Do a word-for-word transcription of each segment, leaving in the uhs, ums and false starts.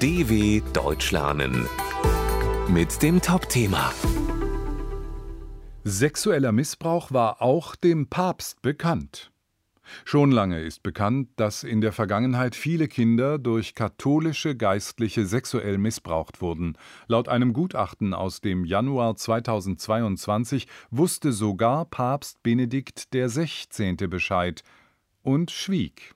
D W Deutsch lernen mit dem Top-Thema. Sexueller Missbrauch war auch dem Papst bekannt. Schon lange ist bekannt, dass in der Vergangenheit viele Kinder durch katholische Geistliche sexuell missbraucht wurden. Laut einem Gutachten aus dem Januar zweitausendzweiundzwanzig wusste sogar Papst Benedikt der Sechzehnte Bescheid und schwieg.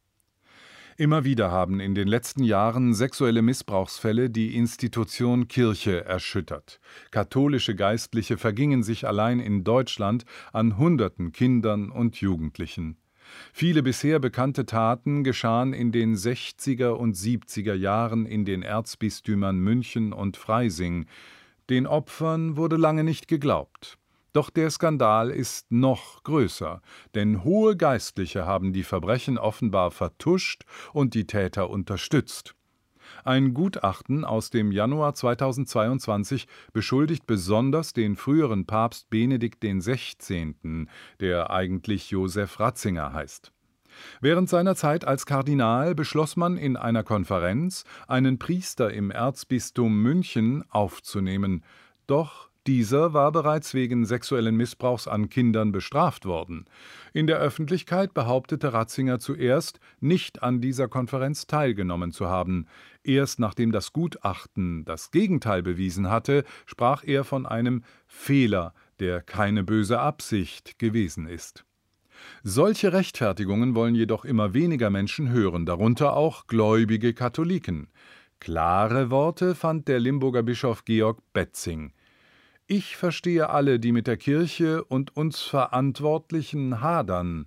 Immer wieder haben in den letzten Jahren sexuelle Missbrauchsfälle die Institution Kirche erschüttert. Katholische Geistliche vergingen sich allein in Deutschland an Hunderten Kindern und Jugendlichen. Viele bisher bekannte Taten geschahen in den sechziger und siebziger Jahren in den Erzbistümern München und Freising. Den Opfern wurde lange nicht geglaubt. Doch der Skandal ist noch größer, denn hohe Geistliche haben die Verbrechen offenbar vertuscht und die Täter unterstützt. Ein Gutachten aus dem Januar zweitausendzweiundzwanzig beschuldigt besonders den früheren Papst Benedikt der Sechzehnte, der eigentlich Josef Ratzinger heißt. Während seiner Zeit als Kardinal beschloss man in einer Konferenz, einen Priester im Erzbistum München aufzunehmen, doch dieser war bereits wegen sexuellen Missbrauchs an Kindern bestraft worden. In der Öffentlichkeit behauptete Ratzinger zuerst, nicht an dieser Konferenz teilgenommen zu haben. Erst nachdem das Gutachten das Gegenteil bewiesen hatte, sprach er von einem Fehler, der keine böse Absicht gewesen ist. Solche Rechtfertigungen wollen jedoch immer weniger Menschen hören, darunter auch gläubige Katholiken. Klare Worte fand der Limburger Bischof Georg Betzing. Ich verstehe alle, die mit der Kirche und uns Verantwortlichen hadern.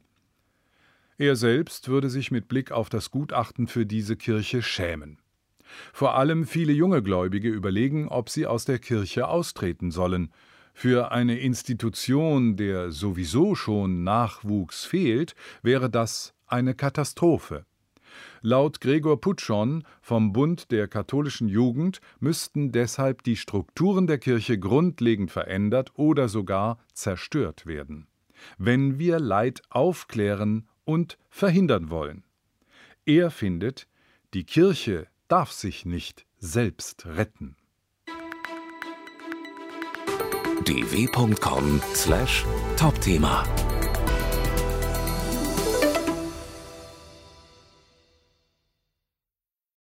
Er selbst würde sich mit Blick auf das Gutachten für diese Kirche schämen. Vor allem viele junge Gläubige überlegen, ob sie aus der Kirche austreten sollen. Für eine Institution, der sowieso schon Nachwuchs fehlt, wäre das eine Katastrophe. Laut Gregor Putschon vom Bund der katholischen Jugend müssten deshalb die Strukturen der Kirche grundlegend verändert oder sogar zerstört werden, wenn wir Leid aufklären und verhindern wollen. Er findet, die Kirche darf sich nicht selbst retten. d w punkt com slash Top-Thema